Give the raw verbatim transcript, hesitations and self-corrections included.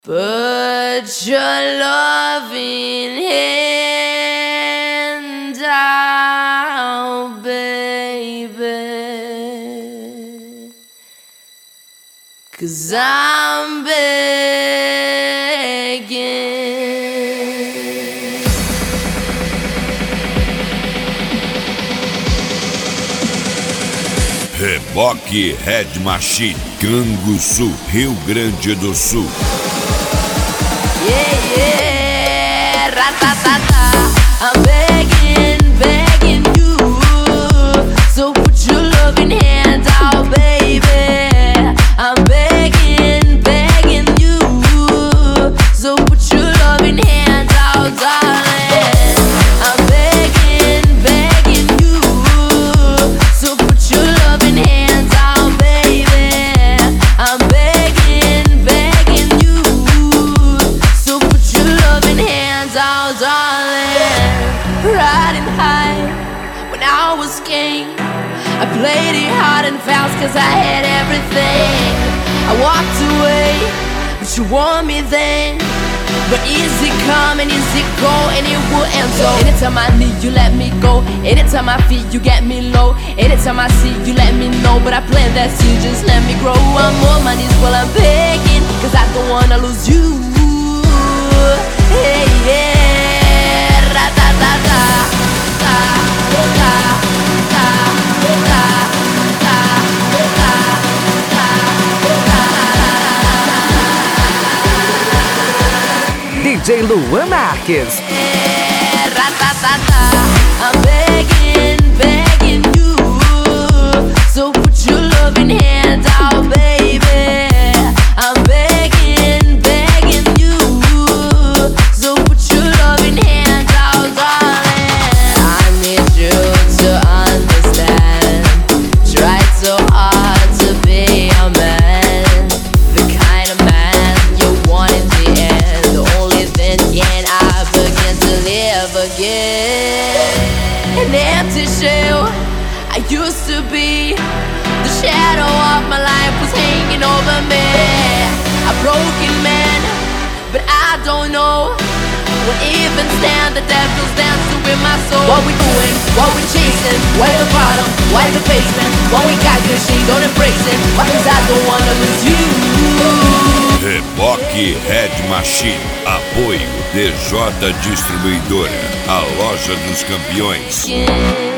Put your loving hand out, baby, 'cause I'm begging. Reboque Red Machine, Canguçu, Rio Grande do Sul. Yeah, yeah, ra-ta-ta-ta. I'm begging, begging you, so put your loving hand out, baby. I'm begging, begging you, so put your loving hand out, darling. I'm begging, begging you, so put your loving hand out, baby. I'm begging, begging you, so put your loving hands out, darling. Riding high when I was king, I played it hard and fast 'cause I had everything. I walked away, but you want me then. But is it come and is it go, and it will end so. Anytime I need you, let me go. Anytime I feel you, get me low. Anytime I see you, let me know. But I plant that seed, just let me grow. I'm on my knees while I'm begging, 'cause I don't wanna lose you. Hey, yeah, ra-ta-ta-ta, ta, ta, ta, ta, ta, ta, ta, D J Luan Marques. yeah, ra-ta-ta-ta. I'm begging, begging you, so put your loving hand out, baby. I'm begging, begging you, so put your loving hand out, darling. I need you to understand. Tried so hard to be a man, the kind of man you want in the end. The only then can I begin to live again. An empty shell I used to be, the shadow of my life was hanging over me. A broken man, but I don't know what even stand. The devil's dancing with my soul. What we doing? What we chasing? Why the bottom? Why the basement? What we got good, she don't embrace it. Why? 'Cause I don't wanna lose you. Reboque Red Machine, apoio D J Distribuidora, a loja dos campeões. Yeah.